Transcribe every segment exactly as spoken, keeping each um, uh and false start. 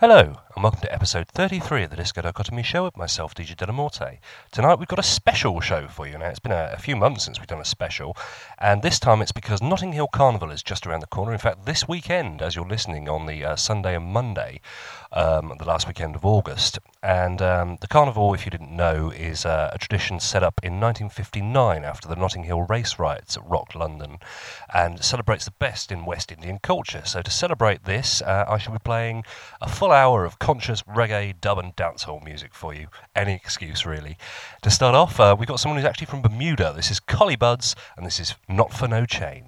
Hello, and welcome to episode thirty-three of the Disco Dichotomy Show with myself, D J Delamorte. Tonight we've got a special show for you. Now, it's been a, a few months since we've done a special, and this time it's because Notting Hill Carnival is just around the corner. In fact, this weekend, as you're listening on the uh, Sunday and Monday, um, the last weekend of August. And um, the Carnival, if you didn't know, is uh, a tradition set up in nineteen fifty-nine after the Notting Hill race riots at Rock London, and celebrates the best in West Indian culture. So to celebrate this, uh, I shall be playing a full hour of conscious reggae, dub and dancehall music for you. Any excuse, really. To start off, uh, we've got someone who's actually from Bermuda. This is Collie Buddz, and this is Not For No Chain.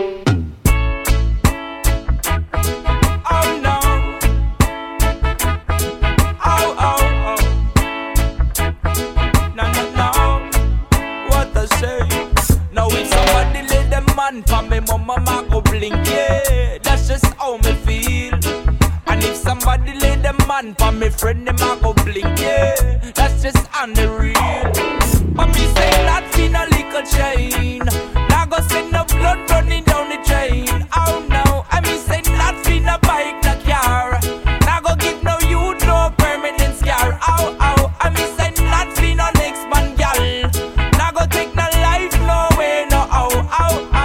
For me mama ma go blink, yeah, that's just how me feel. And if somebody lay them man for me friend, them a go blink, yeah, that's just on the real. But me say that in a little chain, now go send no blood running down the drain. Oh no, I me say that in a bike, no car, now go give no you no permanent scar. Oh oh, I me say that in a next man gal, now go take no life no way, no oh oh oh.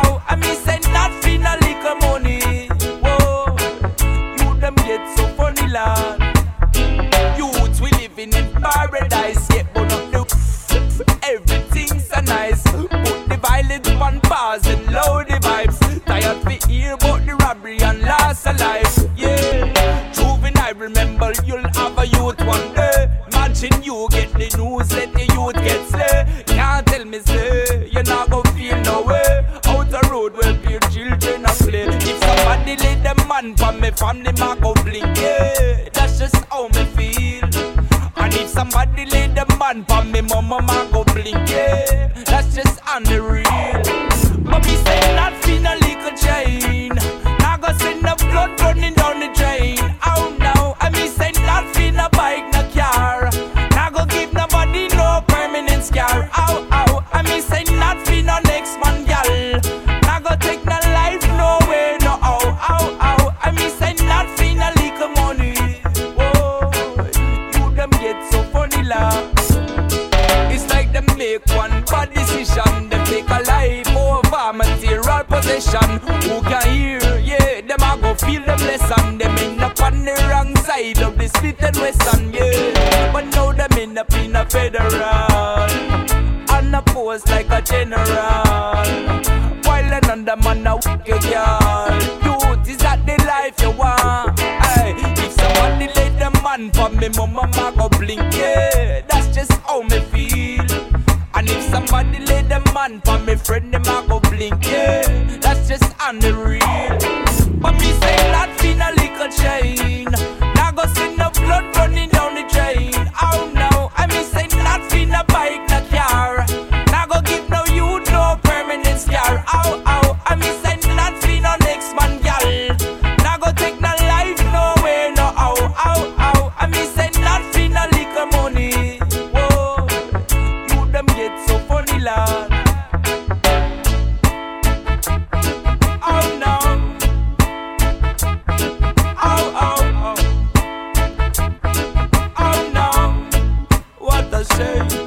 Youths, we living in paradise, yet but not the everything's so nice. Put the violence on bars and load the vibes. Tired to hear about the robbery and loss of life. Yeah, juvenile, remember you'll have a youth one day. Imagine you get the news, let the youth get slay. Can't tell me say you're not gonna feel no way. Out the road where your children are play. If somebody lay them man from me family, ma go blink, yeah, that's just how me feel. And if somebody lay the man for me mama ma go blink, yeah, that's just on the real. But me say that in a little chain, now go send the blood running down the drain. Oh no, I me say that in a bike, no car, now go give nobody no permanent scar. Oh oh, I me say that in a next man gal, now go take no life no way, no oh oh oh, I me say that in a little money. It's like them make one bad decision. Them take a life over material possession. Who can hear? Yeah, them a go feel them lesson. Them end up on the wrong side of the split and western. Yeah, but now them end up in a federal, on a post like a general, while another man a wicked girl. Youth, is that the life you want? Aye, if somebody let them man for me mama ma go blink, yeah, that's just how me feel. And if somebody lay them man for me friend, them a go blink, yeah, that's just on the real. But me say that in a little chain, now go send no blood running down the drain. Oh no, I me say that in a bike, no car, now go give no you no permanent scar. Oh oh, I me say that in a next man gal, now go take no life no way, no oh oh oh, I me say that in a little money. Whoa, you them get so funny lad. Oh no, oh oh oh, oh no, what a shame.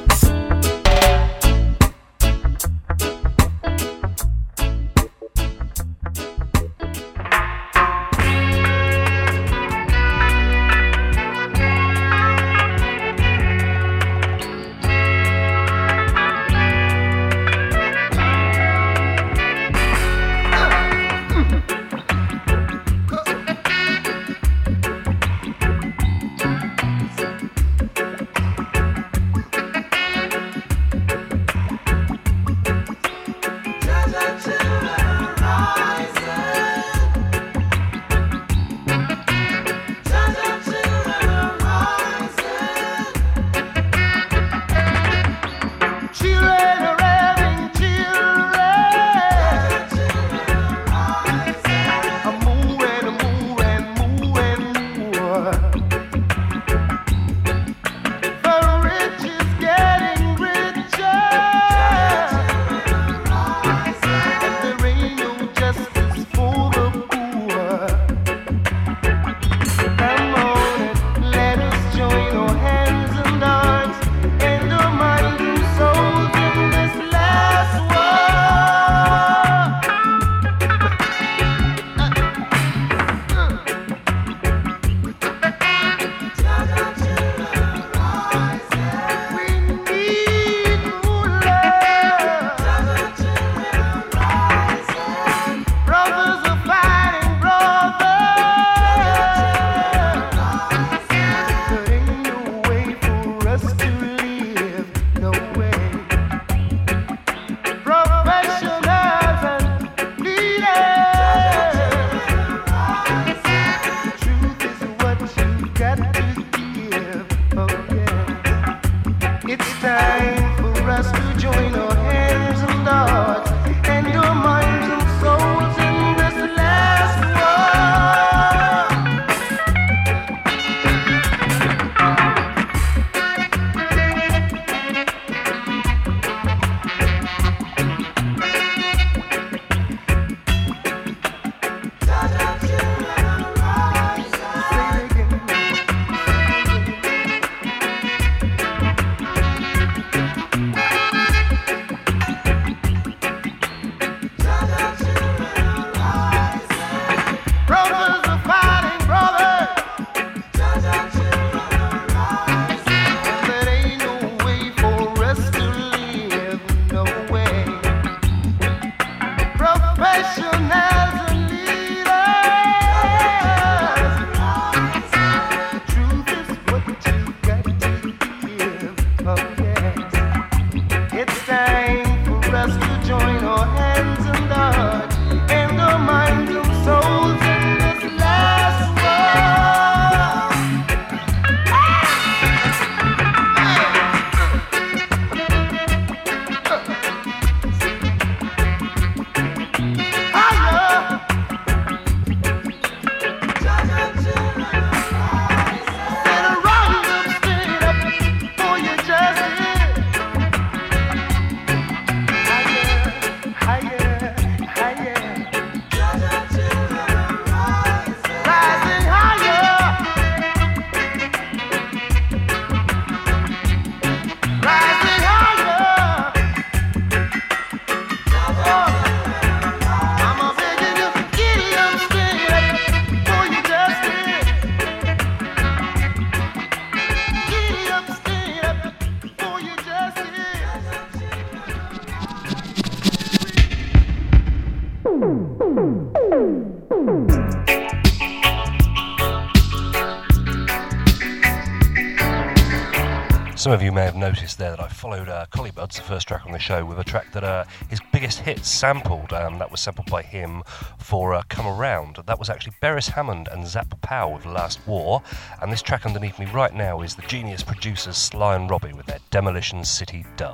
Some of you may have noticed there that I followed uh, Collie Buddz, the first track on the show, with a track that uh, his biggest hits sampled. Um, that was sampled by him for uh, Come Around. That was actually Beres Hammond and Zap Powell with Last War. And this track underneath me right now is the genius producers Sly and Robbie with their Demolition City dub.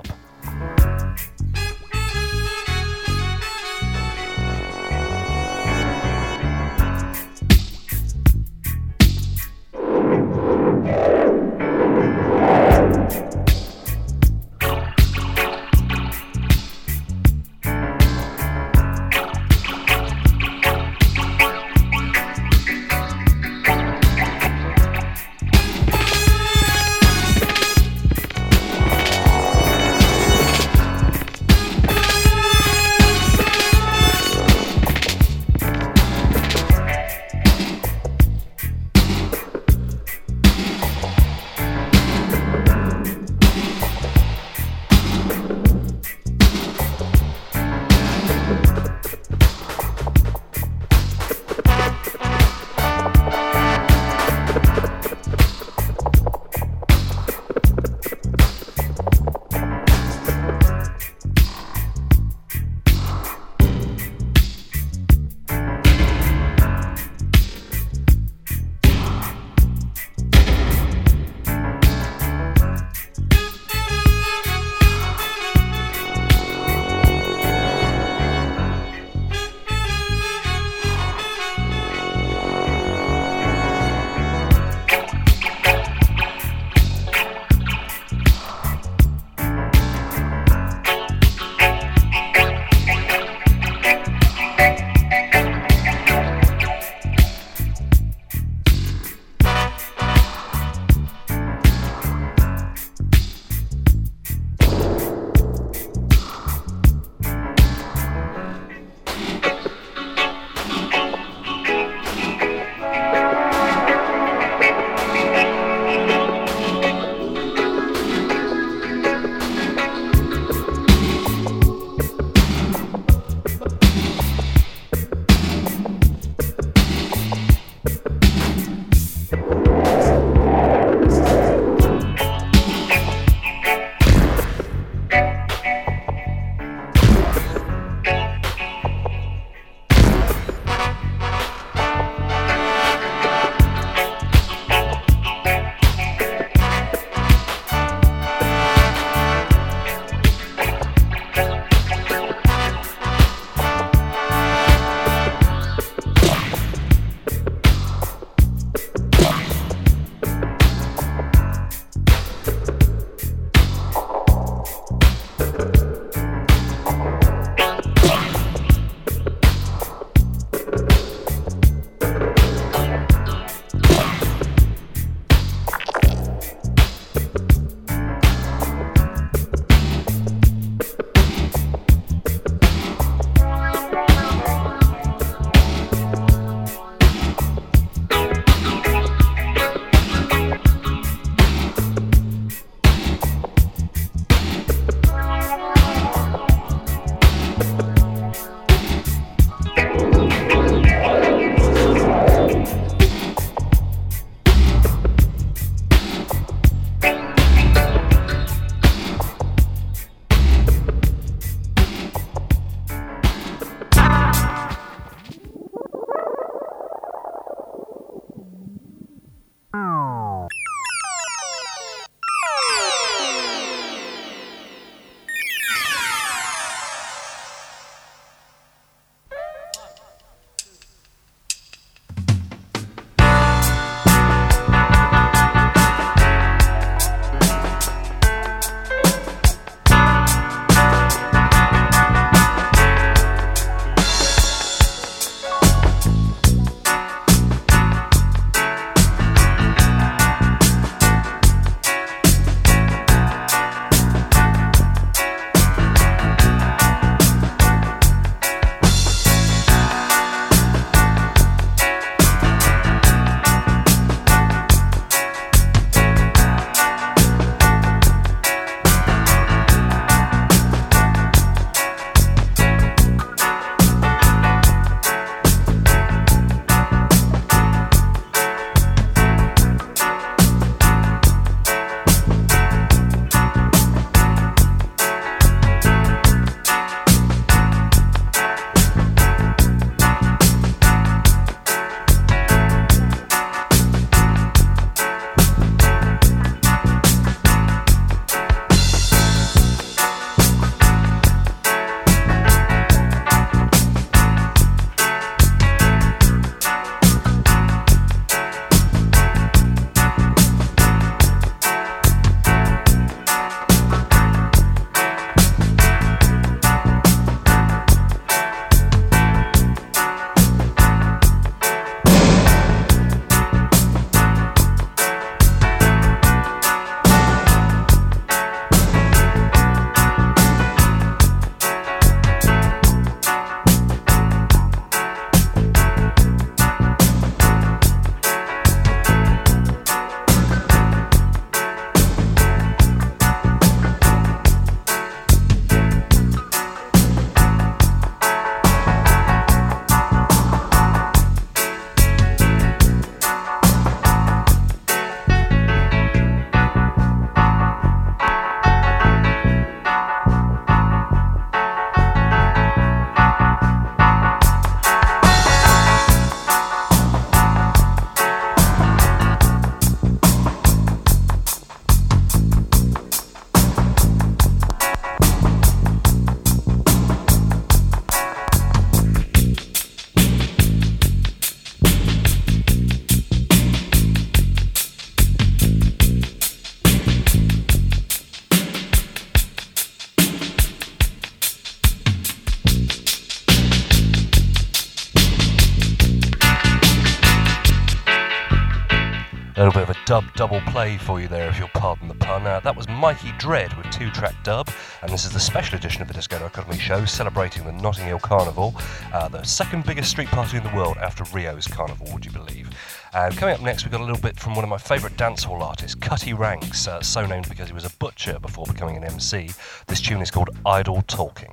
dub double play for you there, if you'll pardon the pun. Uh, that was Mikey Dread with two-track dub, and this is the special edition of the Disco Dichotomy Show celebrating the Notting Hill Carnival, uh, the second biggest street party in the world after Rio's Carnival, would you believe? And coming up next, we've got a little bit from one of my favourite dancehall artists, Cutty Ranks, uh, so named because he was a butcher before becoming an M C. This tune is called Idle Talking.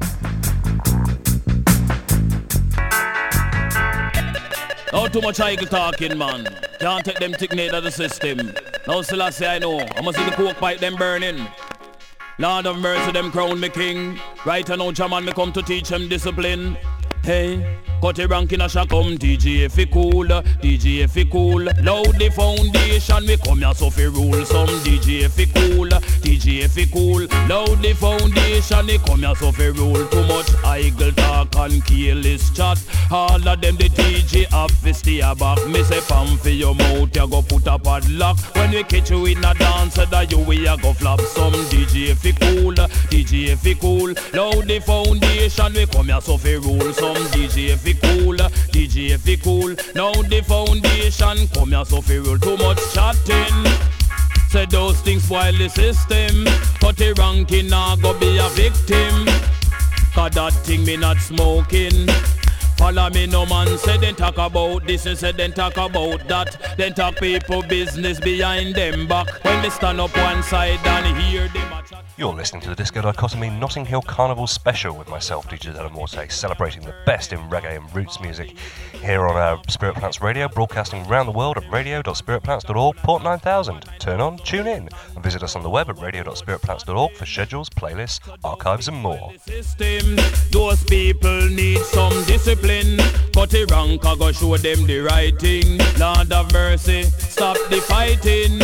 Not too much idle talking, man. Can't take them technique of the system. Now still I say I know. I must see the coke pipe them burning. Lord of mercy, them crown me king. Right now, Jaman, me come to teach them discipline. Hey, Cutty Rankin a shall come, D J F cool, D J F cool. Loud the foundation, we come here so fi rule some D J F cool, D J F cool. Loud the foundation, we come here so fi rule. Too much idle talk and careless chat. All of them the D J have fi stay back. Me say pam for your mouth, you go put a padlock. When we catch you in a dance, that you we a go flap some D J F cool, D J F cool. Loud the foundation, we come here so fi rule some D J F cool, D J F cool. Now the foundation come here so fi rule. Too much chatting. Say those things spoil the system. Cutty Rankin nah go be a victim. Cause that thing me not smoking. Follow me no man, say then talk about this and say then talk about that. Then talk people business behind them back. When they stand up one side and hear them a chat. You're listening to the Disco Dichotomy Notting Hill Carnival Special with myself, D J Della Morte, celebrating the best in reggae and roots music here on our Spirit Plants Radio, broadcasting around the world at radio dot spirit plants dot org, port nine thousand. Turn on, tune in, and visit us on the web at radio dot spirit plants dot org for schedules, playlists, archives and more. System, those people need some discipline. Cutty Rank I go show them the right thing. Lord of mercy, stop the fighting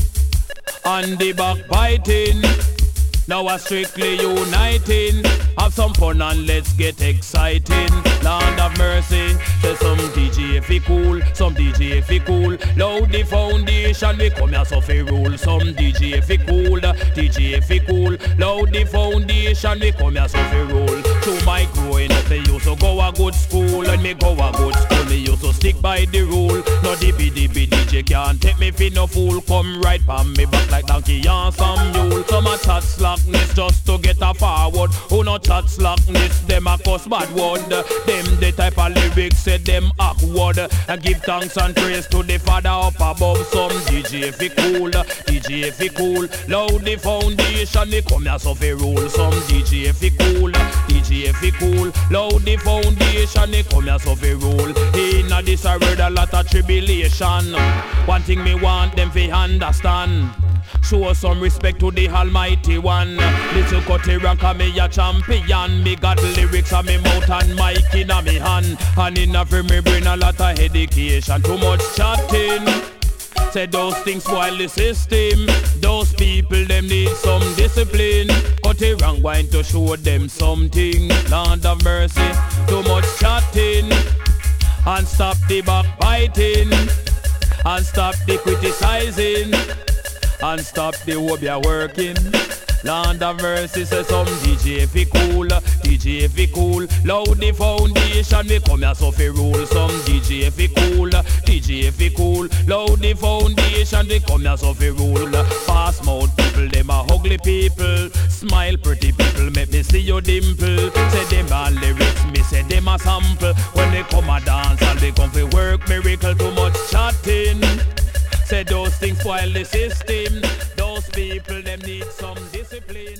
and the backbiting. Now we're strictly uniting. Have some fun and let's get exciting. Land of mercy, say some D J F cool, some D J F cool. Loud the foundation, we come here so fi rule. Some D J F cool, D J F cool. Loud the foundation, we come here so fi rule. To my growing up, me used to go a good school. And me go a good school, me used to stick by the rule. No D B D B D J can't take me fi no fool. Come right pan me back like donkey and some mule. Some a chat slackness just to get a forward. Who no chat slackness, them a cuss bad word. Them the type of lyrics say them awkward. And give thanks and praise to the Father up above. Some D J F cool, D J F cool. Loud the foundation, they come here so fi rule. Some D J F cool, D J F cool. Loud the foundation, they come here so fi rule. Inna this a word a lot of tribulation. One thing me want them fi understand. Show some respect to the Almighty One. Little Cutty Rank a me a champion. Me got lyrics on me mouth and mic in a me hand. And in a frame me bring a lot of education. Too much chatting. Say those things spoil the system. Those people them need some discipline. Cutty Rank going to show them something. Land of mercy. Too much chatting. And stop the backbiting. And stop the criticizing. And stop the wobia working. Land of mercy, say some D J F cool, D J F cool. Loud the foundation, we come here so fi rule. Some D J F cool, D J F cool. Loud the foundation, we come here so fi rule. Fast mouth people, them a ugly people. Smile pretty people, make me see your dimple. Say them a lyrics, me say them a sample. When they come a dance and they come fi work miracle. Too much chatting. Say those things spoil the system. Those people, them need some discipline.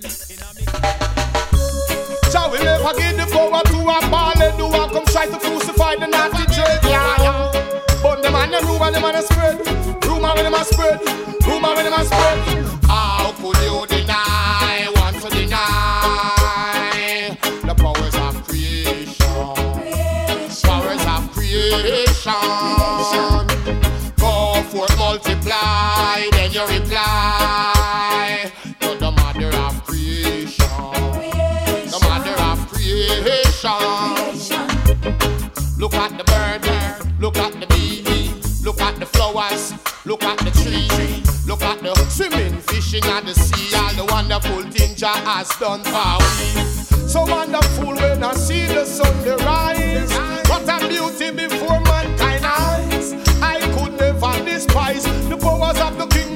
Shall we never give the power to a ball and do a come try to crucify the naughty church? Yeah, yeah. But the man, the rumor, the man a spread. Rumor when them a spread. Rumor when them a spread. How could you deny, want to deny the powers of creation? creation. Powers of creation. For multiply, then you reply to the mother of creation, creation. The mother of creation. creation. Look at the bird, look at the bee, look at the flowers, look at the tree, look at the swimming, fishing at the sea, all the wonderful things Jah has done for we. So wonderful when I see the sun the rise. What a beauty before mankind eyes. I could never despise the powers of the king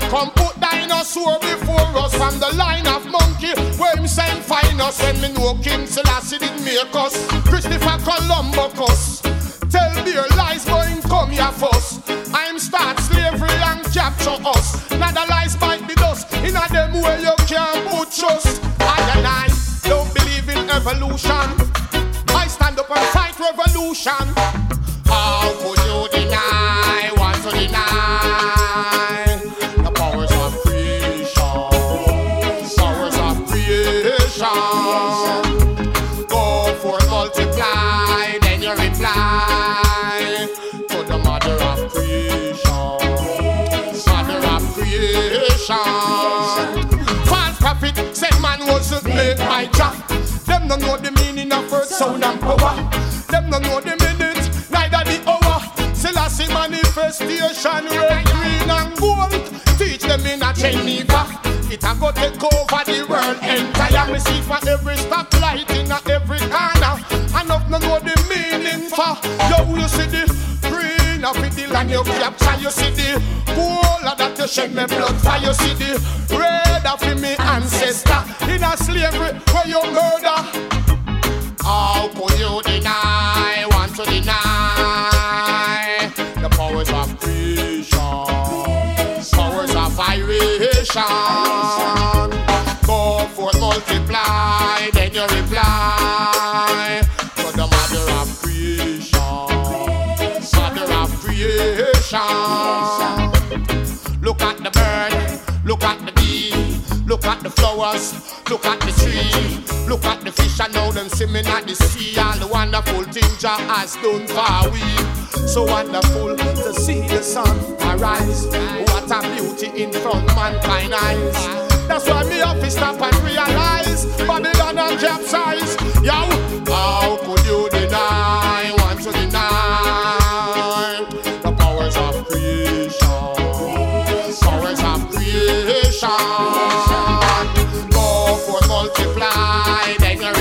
Come put dinosaur before us from the line of monkey. Where him send find us when me know King Selassie did make us. Christopher Columbus tell their lies going come here first. I'm start slavery and capture us. Now the lies might be dust. In a them way you can't put trust. I and I don't believe in evolution. I stand up and fight revolution. How could you deny, want to deny the powers of creation, powers of creation. Go for multiply, then you reply to the mother of creation, mother of creation. False prophet said man wasn't made by Jah. Them don't know the meaning of word, sound and power. Them don't know the minute, neither the hour. Selassie manifestation, red, green and gold. Teach them in a Geneva. It a go take over the world entire. We see for every stoplight in a every corner. Enough no know the meaning for. Yo, you see the green of the land you capture. You see the gold that you shed me blood for. You see the red of me ancestor in a slavery where you murder. How could you deny, want to deny the powers of creation, powers of iration? Go forth, multiply, then you reply to the mother of creation, mother of creation. Look at the bird, look at the bee, look at the flowers, look at the tree, look at the fish and now them swimming at the sea. All the wonderful things Jah has done for we. So wonderful to see the sun arise. What a beauty in front mankind eyes. That's why me have to stop and realize Babylon and capsize. Yo, how could you deny, want to deny the powers of creation, powers of creation? Go for multiply, then you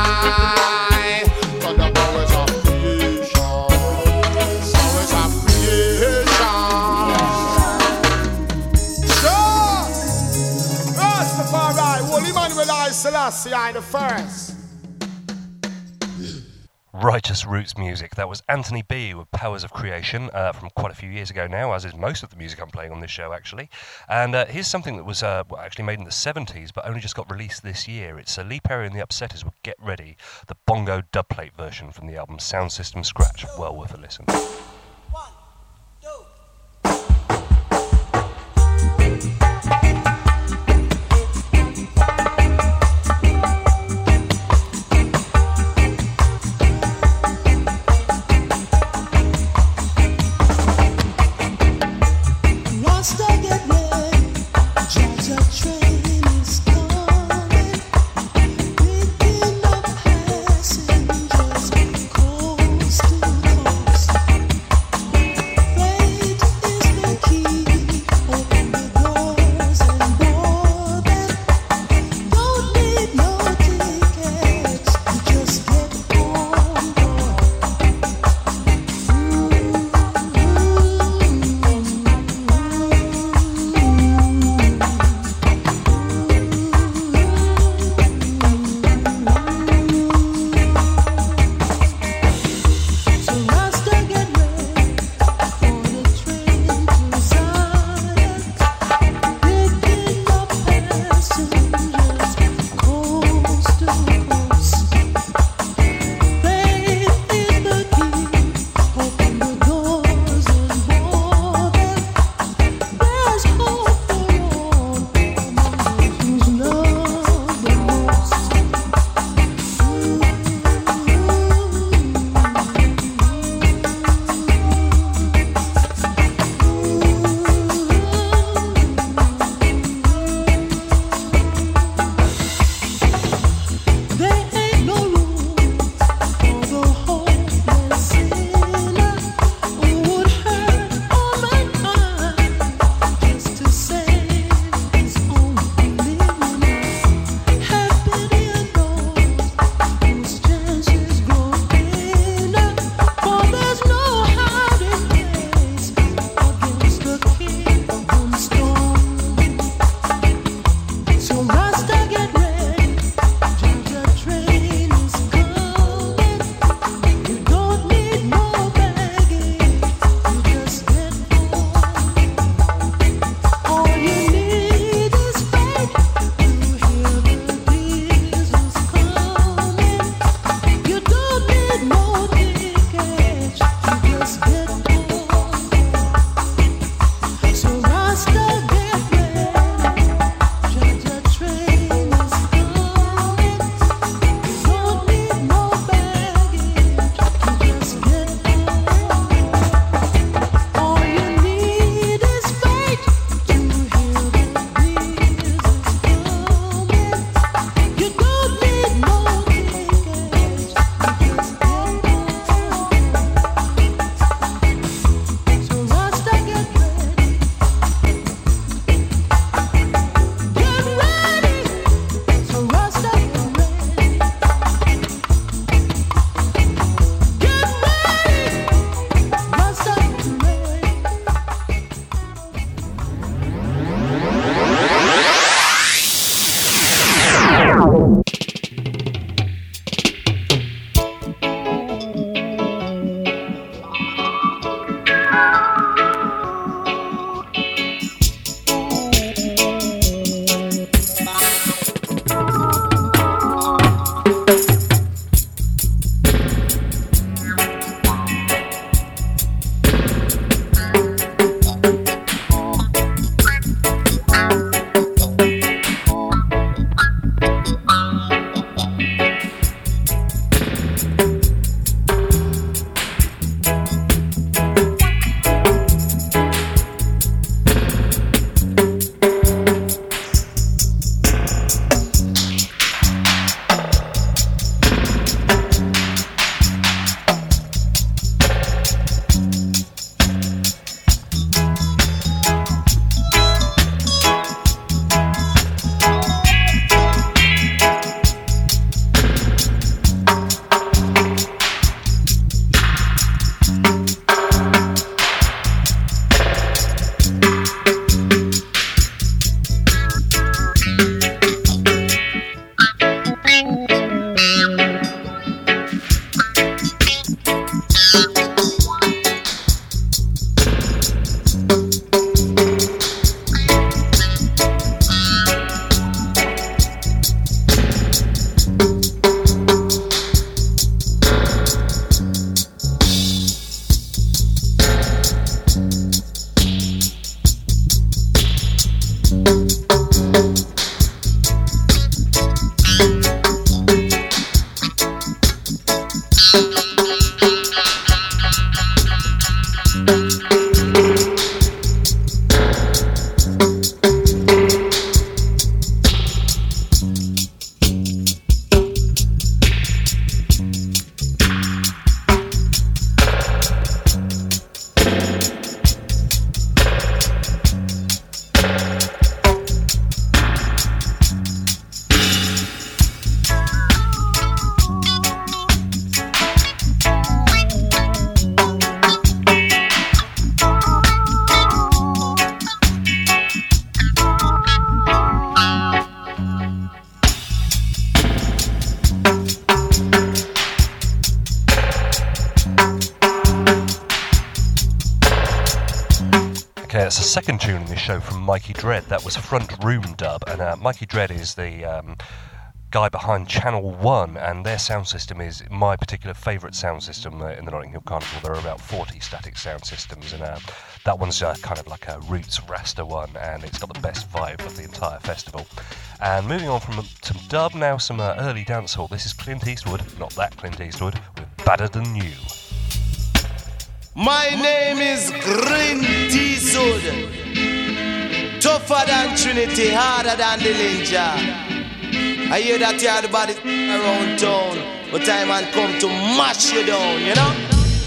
reply to the powers of creation, powers of creation. Sure, Rastafari, Holy Emmanuel I Selassie I the first. Righteous Roots music. That was Anthony B with Powers of Creation uh, from quite a few years ago now, as is most of the music I'm playing on this show, actually. And uh, here's something that was uh, well, actually made in the seventies, but only just got released this year. It's uh, Lee Perry and the Upsetters with Get Ready, the bongo dubplate version from the album Sound System Scratch. Well worth a listen. One, two. Passengers coast to coast. Okay, it's the second tune in this show from Mikey Dread. That was Front Room Dub, and uh, Mikey Dread is the um, guy behind Channel One, and their sound system is my particular favourite sound system uh, in the Notting Hill Carnival. There are about forty static sound systems, and uh, that one's uh, kind of like a Roots Rasta one, and it's got the best vibe of the entire festival. And moving on from some dub, now some uh, early dancehall. This is Clint Eastwood, not that Clint Eastwood, with Badder Than You. My name is Clint Eastwood. Tougher than Trinity, harder than the Ninja. I hear that you had body around town, but time and come to mash you down, you know?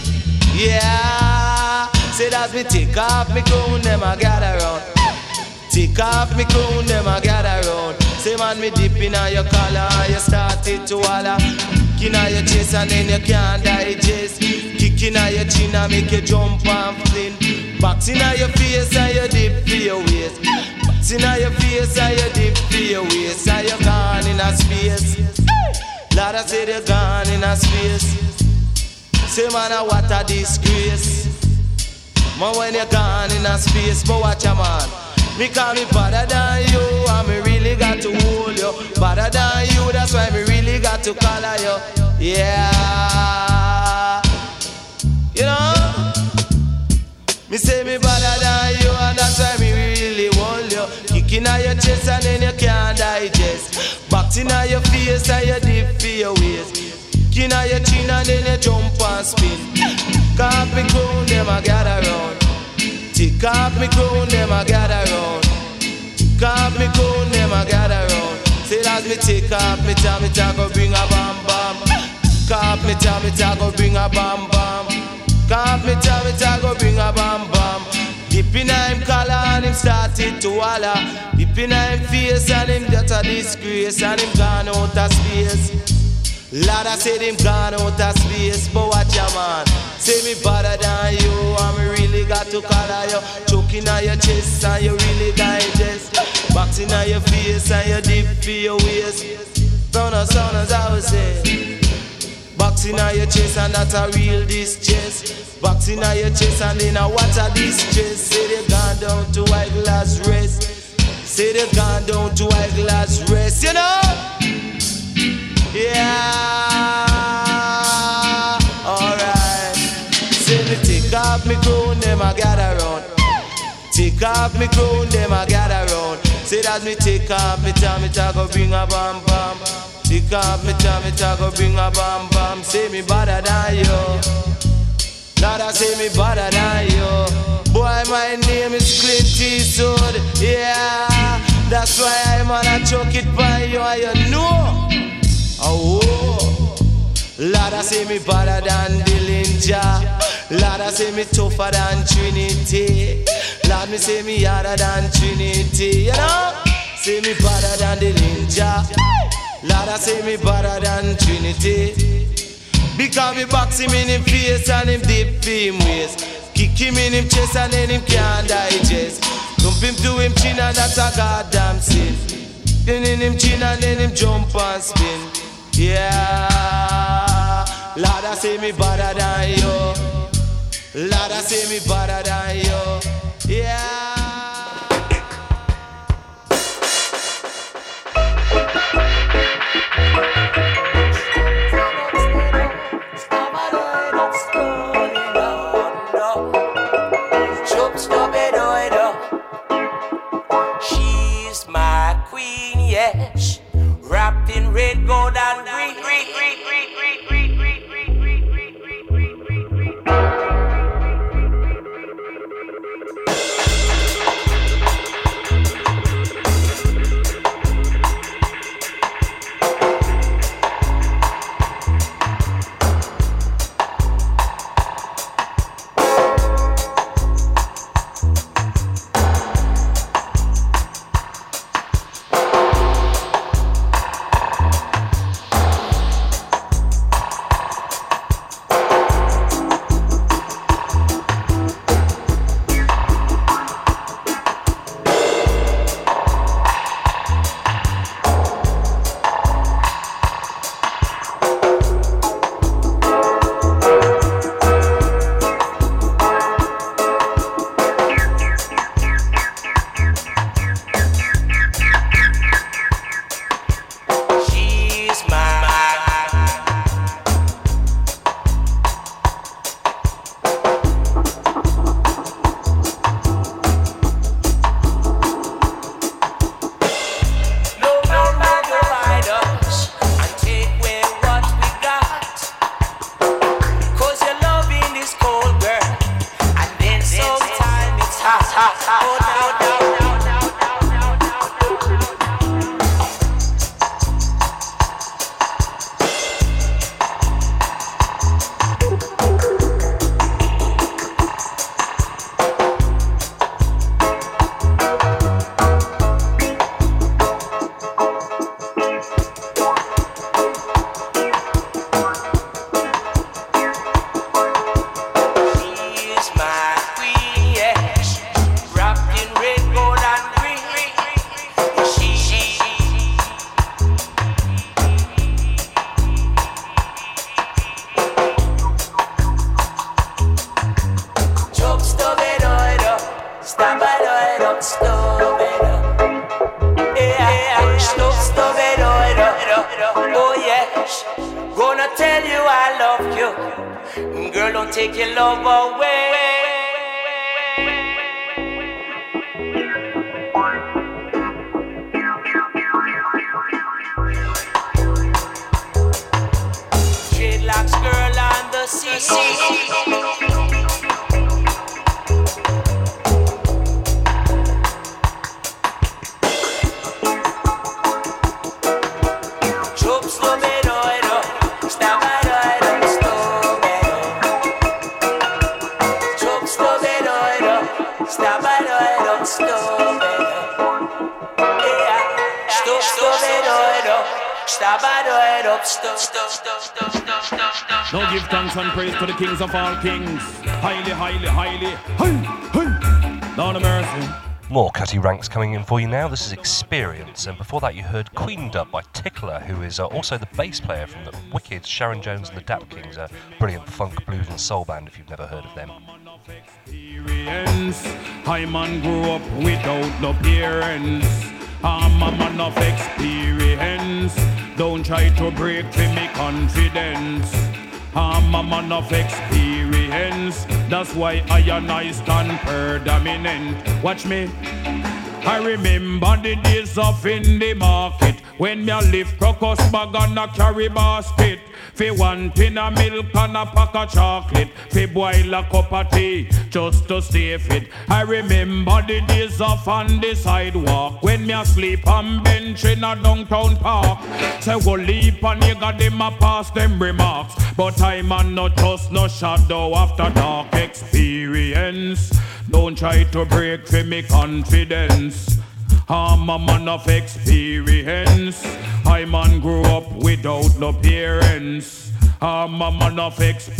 Yeah, say that's me take off me crown, them I gather round. Take off me crown, them I gather round. Say man, me dip in your collar, you started to holler. Kick in your chest and then you can't digest. Kick in your chin and make you jump and flint. Box in your face and you dip for your waist. Box in your face and you dip for your waist. And you're gone in a space. Lord, I say you're gone in a space. Say man, what a disgrace. Man, when you're gone in a space, but watch a man. Me call me better than you, and me really got to hold you. Better than you, that's why me really got to collar you. Yeah, you know. Me say me better than you, and that's why me really hold you. Kicking at your chest and then you can't digest. Boxing at your face and you dip for your waist. Kicking at your chin and then you jump and spin. Copy crown, them I gather round. Take off me crown, them I gather round. Take off me crown, them I gather round. Say as me take off me time, me talk go bring a bam bam. Take off me time, me talk go bring a bam bam. Take off me time, me talk go bring a bam bam. Dip in him collar and him started to holler. Dip in him face and him just a disgrace and him gone out of space. Lord, I said him gone out of space, but watch ya man. Say me better than you, and me really got to collar you. Choking on your chest and you really digest. Boxing on your face and you dip for your waist. Sound of sound as I was saying. Boxing on your chest and that's a real distress. Boxing on your chest and then a what a distress. Say they gone down to white glass rest. Say they gone down to white glass rest, you know? Yeah, alright. Say me take off me crown, them I gather round. Take off me crown, them I gather round. Say that me take off me time, me talk go bring a bam bam. Take off me time, me talk go bring a bam bam. Say me better than you. Lord, I say me better than you. Boy, my name is Clint Eastwood. Yeah, that's why I'm gonna choke it by you, and you know. Oh, Lord, I say me better than Dillinger. Lord, I say me tougher than Trinity. Lord, me say me harder than Trinity. You know, say me better than Dillinger. Lord, I say me better than Trinity. Because me box him in him face and him dip for him waist. Kick him in him chest and then him can't digest. Dump him to him chin and that's a goddamn sin. Then in him chin and then him jump and spin. Yeah, Lord, I say me better than you. Lord, I say me better than you. Yeah. She Oh, now, now, now. Take your love away. Dreadlocks girl on the sea. Now give thanks and praise to the kings of all kings. Highly, highly, highly, hi, hi. Lord of mercy. More Cutty Ranks coming in for you now. This is Experience, and before that you heard Queen Dub by Tickler, who is uh, also the bass player from the wicked Sharon Jones and the Dap Kings, a brilliant funk, blues and soul band if you've never heard of them. Experience. I man grew up without no parents. I'm a man of experience. Don't try to break for me confidence. I'm a man of experience. That's why I and I stand predominant. Watch me. I remember the days of in the market when me a lift crocus bag and a carry basket. Fi one tin of milk and a pack of chocolate. Fi boil a cup of tea just to stay fit. I remember the days of on the sidewalk when me a sleep on bench in a downtown park. Say go leap and you got them a pass them remarks. But I man not just no shadow after dark experience. Don't try to break for me confidence. I'm a man of experience. I man grew up without no parents. I'm a man of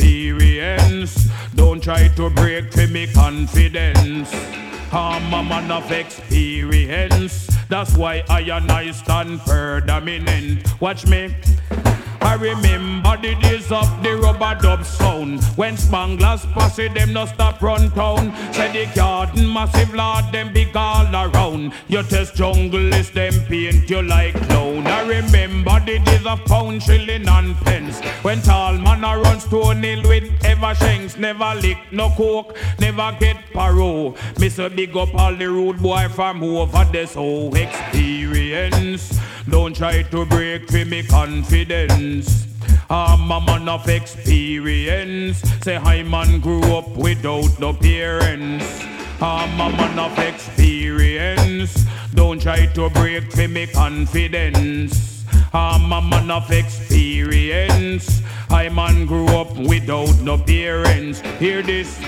experience. Don't try to break for me confidence. I'm a man of experience. That's why I and I stand predominant. Watch me. I remember the days of the rubber dub sound when Spanglers posse them no stop run town. Say the garden massive lord them big all around. You test jungle is them paint you like clown. I remember the days of pound, shilling and pence when tall man a run stone hill with ever shanks. Never lick no coke, never get paro. Miss a big up all the rude boy from over this whole experience. Don't try to break for me confidence. I'm a man of experience. Say I man grew up without no parents. I'm a man of experience. Don't try to break for me confidence. I'm a man of experience. I man grew up without no parents. Hear this.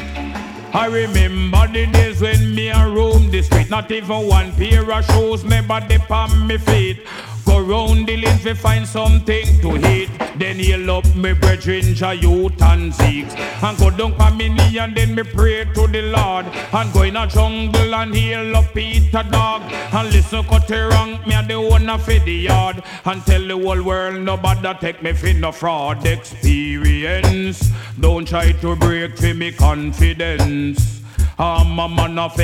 I remember the days when me a roam the street. Not even one pair of shoes never dip on me feet. Go round the lanes to find something to eat. Then heal up me brethren, youth and Zeeks. And go down for me knee and then me pray to the Lord. And go in a jungle and heal up Peter dog. And listen cut the rank, me a the one of the yard. And tell the whole world nobody take me for no fraud. Experience. Don't try to break for me confidence. I'm a man of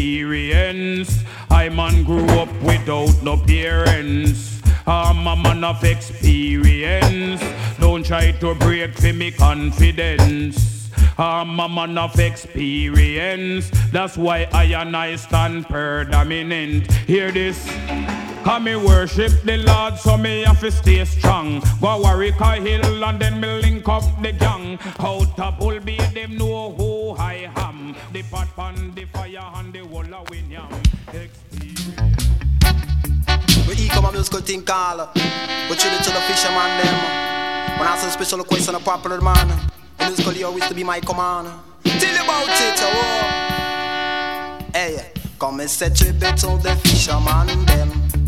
experience. I man grew up without no parents. I'm a man of experience. Don't try to break for me confidence. I'm a man of experience. That's why I and I stand predominant. Hear this. Come me worship the Lord, so me have to stay strong. Go Warwick Hill and then me link up the gang. Out of Bull Bay, them know who I am. The pot pan, the fire and the wall of William. We eat come a musical thing called we tribute to the fisherman them. When I say special request on a popular man, the musical you always to be my command. Tell you about it, oh. Hey, come and say tribute to the fisherman them.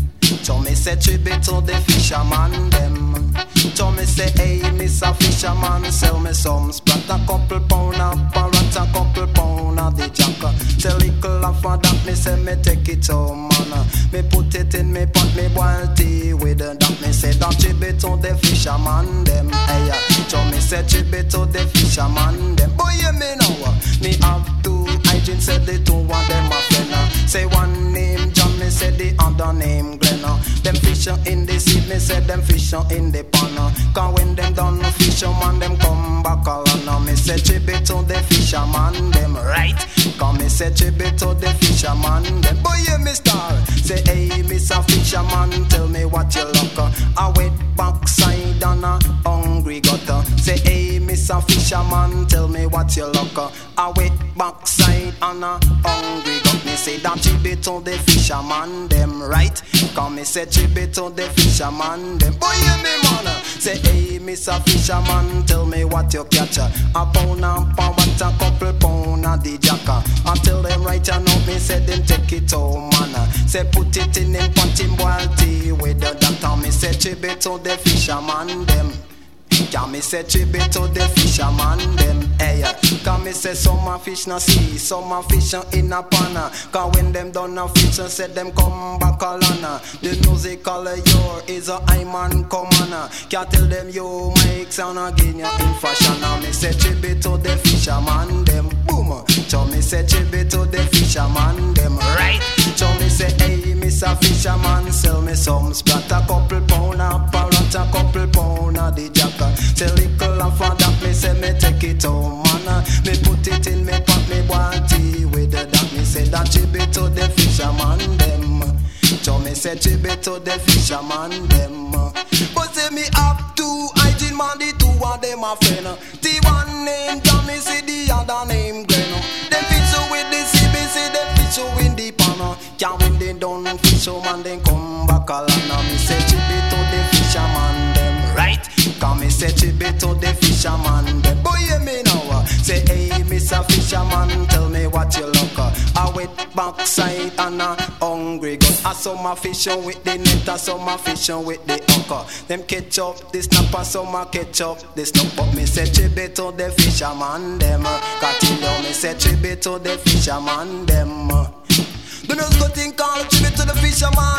So me say tribute to the fisherman them. So me say, hey, Mister Fisherman, sell me some sprat a couple pound of parrot, a couple pound of the jacker. Say little of that, me say me take it home, man. Me put it in me pot, me boil tea with that. Me say that tribute to the fisherman them. Hey, so me say tribute to the fisherman them. Boy, you me know, me have two hygiene, say the two of them a friend. Say one name John, me say the other name Glenn. Them fisher in the sea, me say them fisher in the pond. Cause when them done fisherman, them come back around. Me say tribute to the fisherman, them right. Cause me say tribute to the fisherman, them. Boy, yeah, me star. Say, hey, Mister Fisherman, tell me what you look. A wet backside and a hungry gutter. Say, hey, Mister Fisherman, tell me what you look. A wet backside and a hungry gutter. Me say that tribute to the fisherman, them right. Cause me say tribute to the fisherman, them. Boy, yeah, me man. Say, hey, Mister Fisherman, tell me what you catch. A pound and pound, what a couple pound of the jacker. I tell them right you know, me say them take it home, man. Say put it in them pot in boil tea with the doctor. Me say tribute to the fisherman, them. Can me say tribute to the fisherman them, hey. Can me say some a fish na sea, some a fish in a pan. Cause when them done a fish, say them come back alana. The musical your is a high man common. Can't tell them you make sound again you in fashion. Me say tribute to the fisherman them, boom. So me say tribute to the fisherman them, right. So me say hey Mister Fisherman, sell me some sprat a couple pound of parrot, a couple pound of the jacker. Say little and for that me say me take it home, man. Me put it in me pot, me boil tea with the that. Me say that tribute to the fisherman them. So me say tribute to the fisherman them. But say me have two hygiene man, the two of them a friend. The one name John, me see the other name Glenn. Them fish with the C B C, them fish in the pan. Can't when they done fish man, then come back along. Me say tribute to the fisherman them, right. Cause me say tribute to the fisherman them. Boy, you me now. Say, hey, Mister Fisherman, tell me what you look. A wet backside and a hungry gut. I saw my fishing with the net, I saw my fishing with the hooker. Them catch up, the snapper, some a catch up, the snap. But me say tribute to the fisherman them. Got you know, me say tribute to the fisherman them. The musical thing called tribute to the fisherman.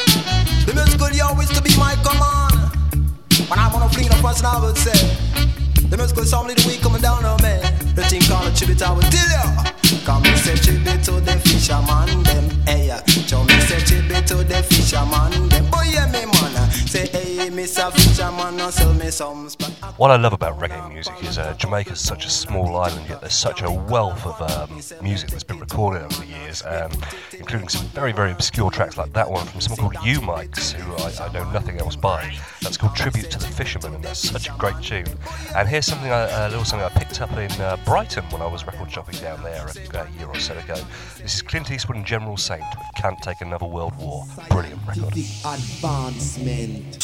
The musical you always to be my command. When I'm on a fling, the first I would say the musical song of the week coming down on me. The thing called a tribute I would tell ya. Come me say tribute to the fisherman them, hey. So me say tribute to the fisherman them. Boy, yeah, me man. Say, hey, Mister Fisherman, now sell me some spot. What I love about reggae music is uh, Jamaica's such a small island, yet there's such a wealth of um, music that's been recorded over the years, um, including some very, very obscure tracks like that one from someone called U Mics, who I, I know nothing else by. That's called Tribute to the Fisherman, and that's such a great tune. And here's something, I, a little something I picked up in uh, Brighton when I was record shopping down there a, a year or so ago. This is Clint Eastwood and General Saint with Can't Take Another World War. Brilliant record. Advancement.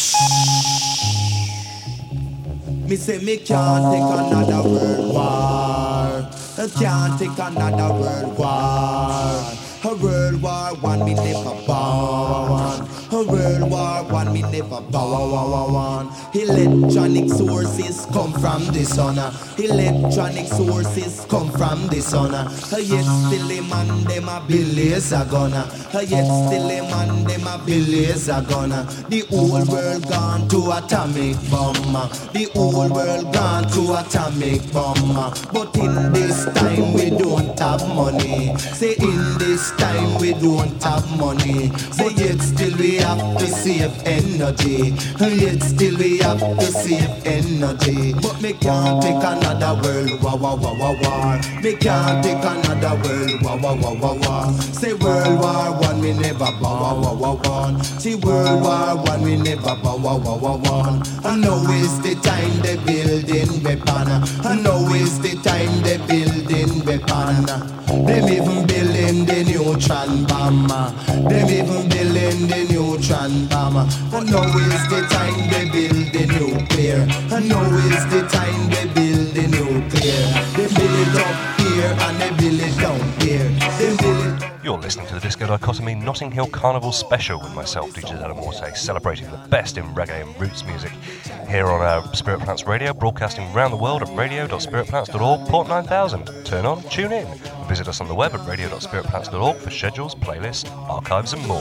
Me say me can't take another world war. I can't take another world war. A world war one me never born. A world war one me never born. Electronic sources come from the sun. Electronic sources come from the sun. Yet still a man them a billions a gonna. Yet still a man them a billions a gonna. The whole world gone to atomic bomb. The whole world gone to atomic bomb. But in this time we don't have money. Say in this time we don't have money. Say yet still we have to save energy. energy. Yet still we have to save energy. But me can't take another world war, war, war, war, war. Me can't take another world war, war, war, war, war. Say World War One, we never bow, war, war, war, war. See World War One, we never bow, war, war, war, war. And now is the time they building weapon. And now is the time they building weapon. Them even building the neutron bomb. Them even building the neutron bomb. And now is the time they build the nuclear. And now is the time they build the nuclear. They build it up here and they build it down here. They build it. You're listening to the Disco Dichotomy Notting Hill Carnival Special with myself, D J Della Morte, celebrating the best in reggae and roots music here on our Spirit Plants Radio, broadcasting around the world at radio dot spirit plants dot org, port nine thousand. Turn on, tune in. Visit us on the web at radio dot spirit plants dot org for schedules, playlists, archives and more.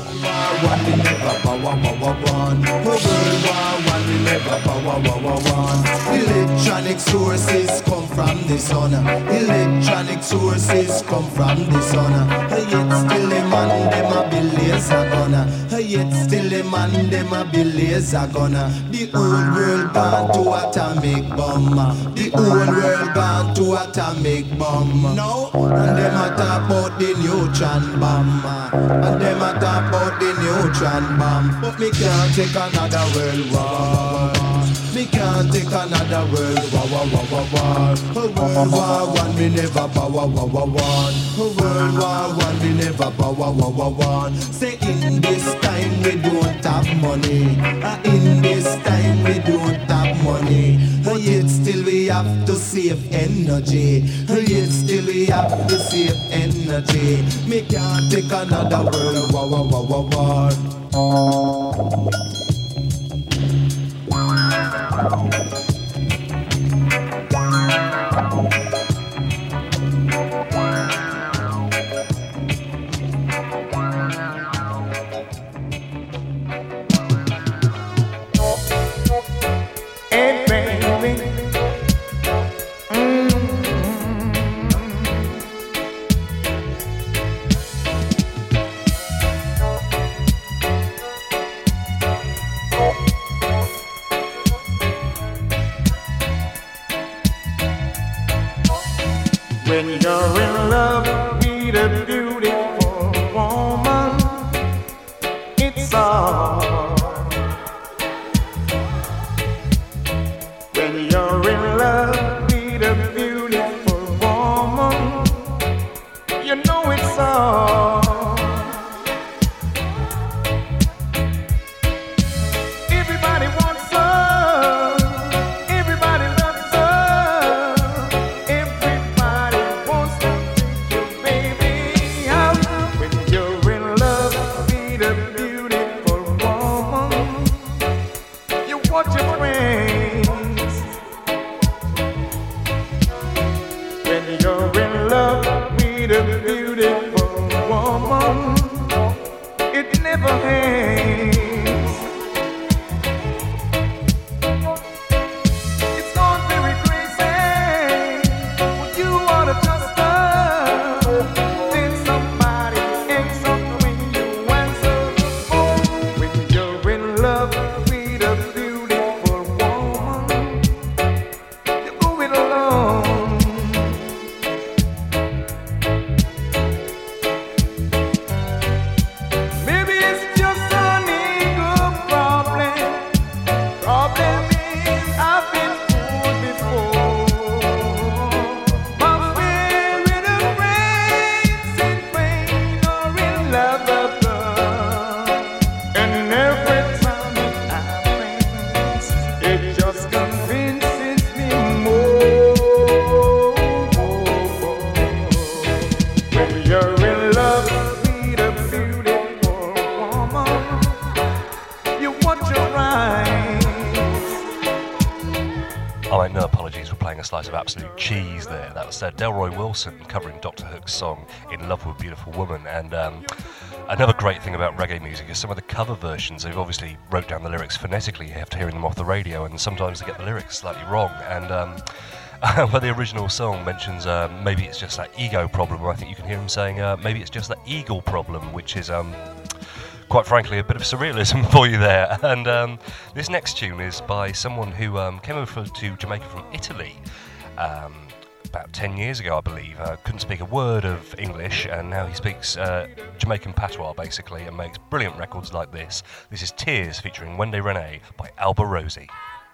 Electronic sources come from the sun. Electronic sources come from the sun. Yet still the man them a be laser gunner. Yet still the man them a be laser gunner. The whole world gone to atomic bomb. The whole world gone to atomic bomb. No, and them a talk about the neutron bomb. And them a talk about the neutron bomb. But me can't take another world war. Me can't take another world war, war, war, war, war. A World War One, me never bow, war, war, war, war. A World War One, me never bow, war, war, war, war. Say in this time we don't have money. Uh, in this time we don't have money. Uh, yet still we have to save energy. Uh, yet still we have to save energy. Me can't take another world war, war, war, war, war. When you're in love with a beautiful woman, it's all. When you're in love with a beautiful woman, you know it's all. Everybody wants her, everybody loves her, everybody wants to take your baby out. When you're in love with a beautiful woman, you watch your friends. When you're in love with a beautiful woman, it never ends. It's not very crazy, but you ought to just love. Then somebody ends up when you answer the phone. When you're in love with a beautiful woman, you go it alone. Maybe it's just an ego problem. Problem is I've been fooled before. My spirit of rains in pain or in love above. And every time it happens, it just convinces me more. When you're in love with a beautiful woman, you watch your eyes. I make no apologies for playing a slice of absolute cheese there. That was uh, Delroy Wilson covering Doctor Hook's song In Love with a Beautiful Woman. And um, another great thing about reggae music is some of the cover versions. They've obviously wrote down the lyrics phonetically after hearing them off the radio, and sometimes they get the lyrics slightly wrong. And um, where the original song mentions uh, maybe it's just that ego problem, I think you can hear him saying uh, maybe it's just that eagle problem, which is um, quite frankly, a bit of surrealism for you there. And um, this next tune is by someone who um, came over to Jamaica from Italy um, about ten years ago, I believe. Uh, couldn't speak a word of English, and now he speaks uh, Jamaican patois, basically, and makes brilliant records like this. This is Tears featuring Wende Renee by Alba Rosie.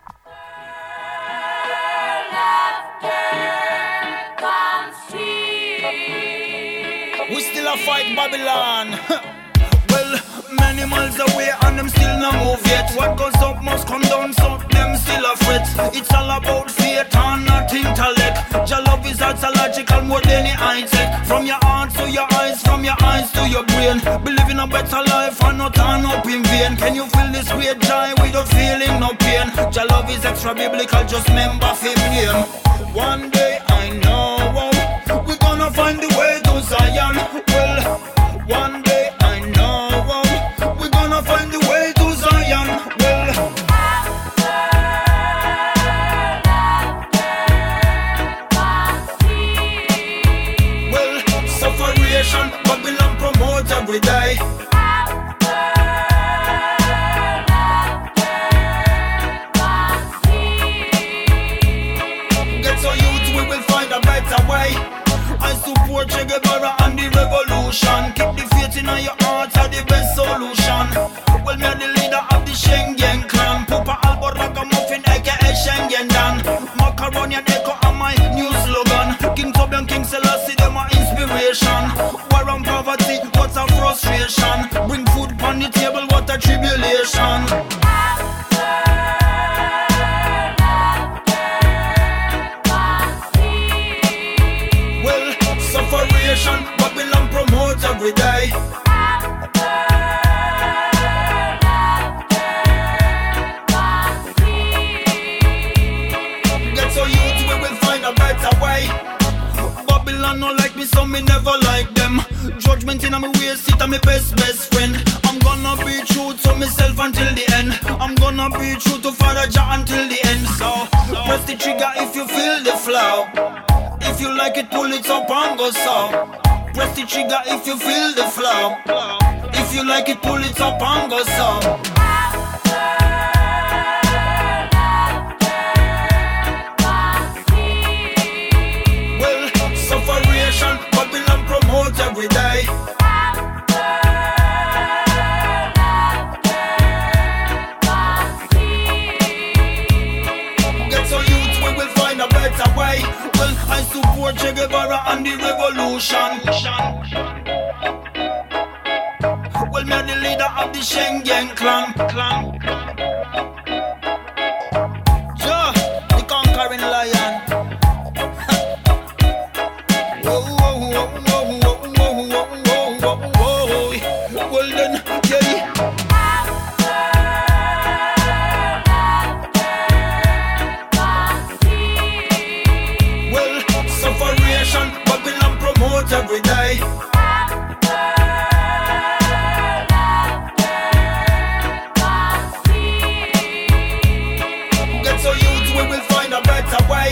We still a fight Babylon. Well, many miles away and them still not move yet. What goes up must come down, so them still a fret. It's all about faith and not intellect. Your love is logical more than any high-tech. From your heart to your eyes, from your eyes to your brain. Believe in a better life and not turn up in vain. Can you feel this great joy without feeling no pain? Your love is extra biblical, just remember fifteen. One day I know we're gonna find the way to Zion. Well, one day I know we're gonna find the way to Zion. Well, well, sufferation, Babylon promote every day. Get so youth, we will find a better way. I support Che Guevara and the revolution. Keep the faith in your heart, are the best solution. Well, me are the leader of the Schengen clan. Papa Albo Ragamuffin, aka Schengen Dan. Macaroni and Echo are my new slogan. King Tobian, King Selassie, them are inspiration. War and poverty, what a frustration. Bring food on the table, what a tribulation. Sufferation, Babylon promotes every day. Get so youth, we will find a better way. Babylon no like me, so me never like them. Judgment in my ways, sit on my best, best friend. I'm gonna be true to myself until the end. I'm gonna be true to Father Jah until the end. So, press the trigger if you feel the flow. If you like it, pull it up and go so. Press the trigger if you feel the flow. If you like it, pull it up and go so. Well, sufferation, Babylon promote every day. Get so youth, we will find a better way. Well, I support Che Guevara and the revolution. Well, me are the leader of the Schengen clan. clan. Yeah, the conquering lion. Whoa, whoa, whoa, whoa, whoa, whoa, whoa, whoa, whoa. Well then, yeah. Babylon promotes every day. Get so youth, we will find a better way.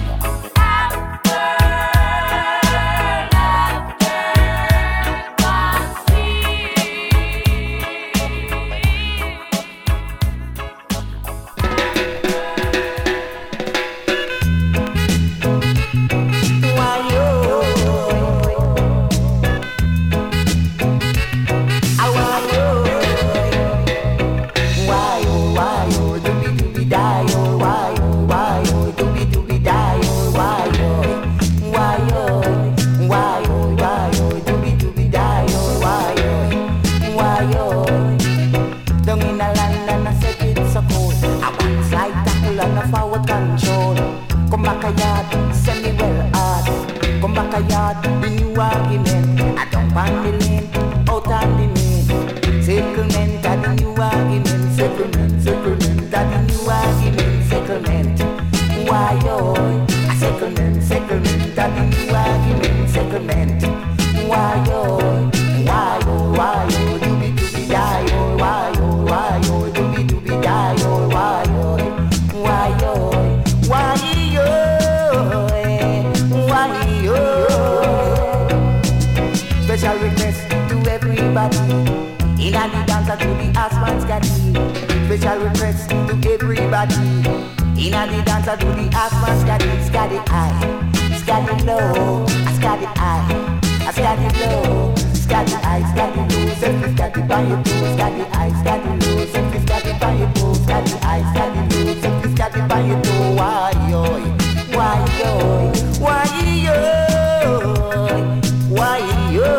The new argument, I don't find the lane, out on the main. Settlement, that the new argument, settlement, settlement, that the new argument, settlement. Why yo? A settlement, settlement, that the new argument, settlement. Why yo? Why yo? Why yo? Do be do be die yo? Why yo? Why yo? Do be do be die yo? Why yo? Why yo? Why yo? Special request to everybody. In a the dancer to the asphalt scatty. Special request to everybody. In a the dancer to the asphalt scatty. Scatty high, scatty low, a scatty high, a scatty low, scatty high, scatty low, selfie scatty by your toe, scatty high, scatty low, selfie scatty by your toe, scatty high, scatty low, selfie scatty by your toe. Why yo, why yo, why yo, why yo.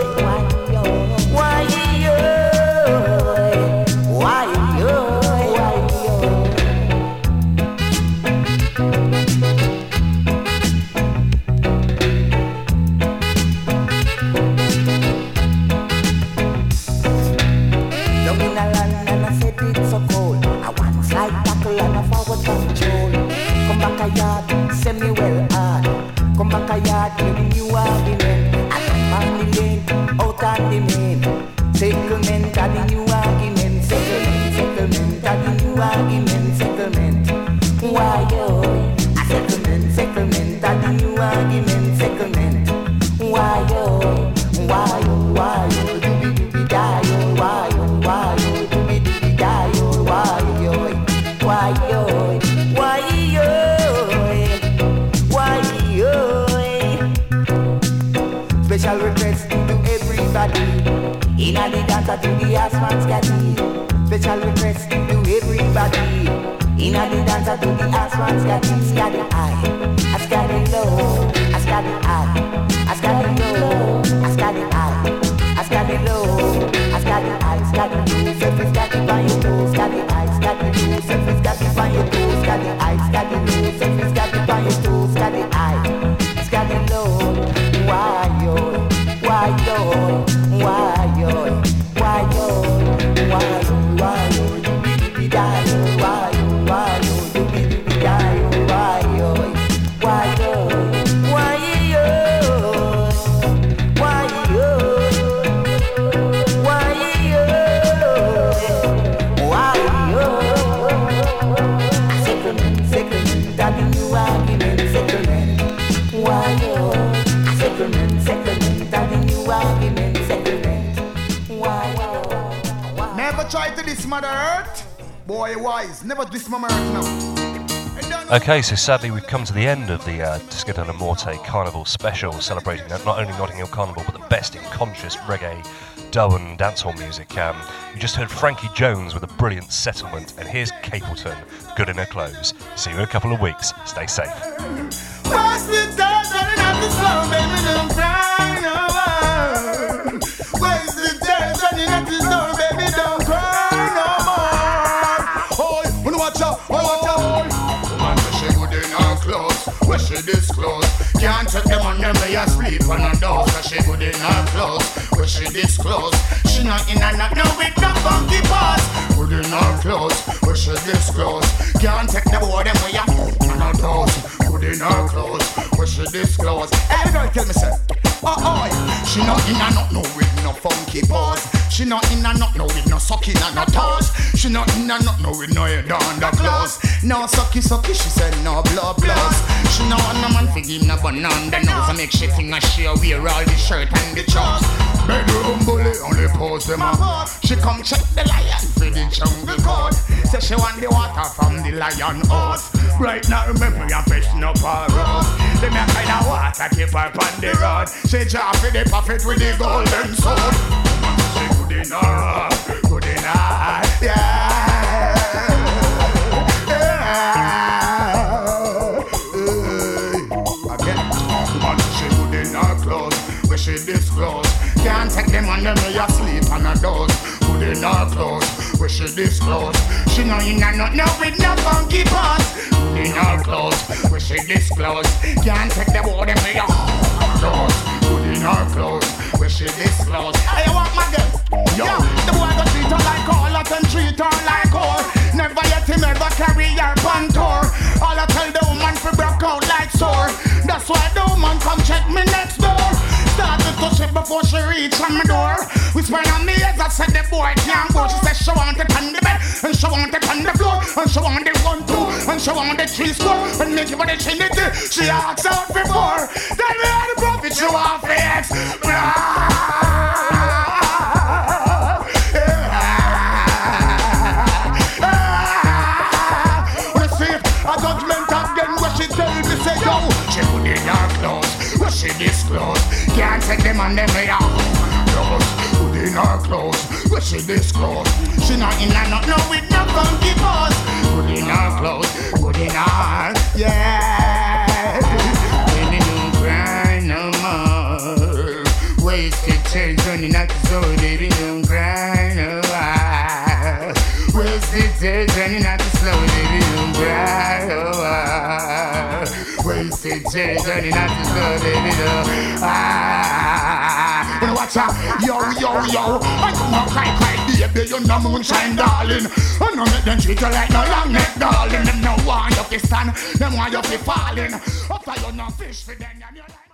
Send me well hard. Come back a yard, give me new argument. I come on the lane, out on the main. Settlement are the new argument. Settlement, settlement are the new argument. Settlement, why yo? A settlement, settlement are the new argument. Settlement, why yo? Why yo? Why yo? Doobie doobie die yo? Why yo? Why yo? Doobie doobie die yo? Why yo? Why yo? Why yo? Special request to everybody. In a the dancer to the asphalt scatty. Special request to everybody. In a the dancer to the asphalt scatty. Scatty high, a scatty low, a scatty high, a scatty low, a scatty high, a scatty low, a scatty high, scatty low, selfie scatty by your toe, scatty high, scatty low, selfie scatty by your toe, scatty high, scatty low, selfie scatty by your toe, scatty high, scatty low. Why yo? Why yo? Why yo? Why yo? Why yo? Why yo? Doobie doobie die yo? Why yo? Why yo? Doobie doobie die yo? Why yo? Why yo? Why yo? Why yo? Why yo? Why yo? Settlement, settlement, that the new argument. Settlement, why yo? Settlement, settlement, that the new argument. Settlement, why yo? Never try to diss Mother Earth. Boy wise, never diss Mama Earth now. Okay, so sadly we've come to the end of the uh, Disco della Morte Carnival special, celebrating not only Notting Hill Carnival but the best in conscious reggae, dub and dancehall music. Um, you just heard Frankie Jones with a brilliant settlement, and here's Capleton, Good in Her Clothes. See you in a couple of weeks. Stay safe. What's the time running out the slow, baby, don't cry no more. Where's the time running out the slow, baby, don't cry no more. Oh, wanna watch out, wanna watch out. Woman, she good in her clothes, where she disclose. Can't take them on them, they asleep on her door. So she good in her clothes, where she disclose. She not in and out, no with no funky paws. Good in her clothes, where she disclose. Can't take the boy them way up on her toes. Good in her clothes, where she disclose. Hey, girl, tell me, sir. Oh, oh, she not in and out, no with no funky paws. She not in and out, no with no sucking and no toes. She not in and out, no with no head on the clothes. No sucky sucky, she said no blood blood. She no want no man fi give no bun on the nose. I make she think that she wear all the shirt and the chops. Bedroom bully only pose them up. She come check the lion for the jungle code. Say she want the water from the lion house. Right now remember you fishing up her road. They make kind of water keep her on the road. She drop for the prophet with the golden sword. She good in her, good in her, yeah. She disclose. Can't take them on them way asleep on her doors. Put in her clothes, where she disclose. She no in and not no with no funky paws. Put in her clothes, where she disclose. Can't take them on them way on her doors. Put in her clothes, where she disclose. Hey, you want my girl? Yo, the boy go treat her like all that and treat her like all. Never yet him ever carry her on tour. All I tell the woman for broke out like sore. That's why the woman come check me next door. Started to shit before she reached on my door. Whispering on me as I said the boy can't go. She said she want it on the bed, and she want it on the floor, and she want it one two, and she want the three score. And make it what she need to. She asks out before. Tell me how the profit you want for X. and them lay out. Put in her clothes, where she disclose. She not in a not no with no funky pose. Put in her clothes, put in her, yeah. Baby, don't cry no more. Wasted change running out the door, baby, don't cry no more. Wasted change running out the slow, baby, don't cry no more. Wasted change running out the slow, baby, don't ah. You know what's up? Yo, yo, yo. I don't know cry, cry, baby, you know moonshine, darling. I know make them treat you like no long neck, darling. Them no want you to stand, them want you to falling. After you no fish for them, and you like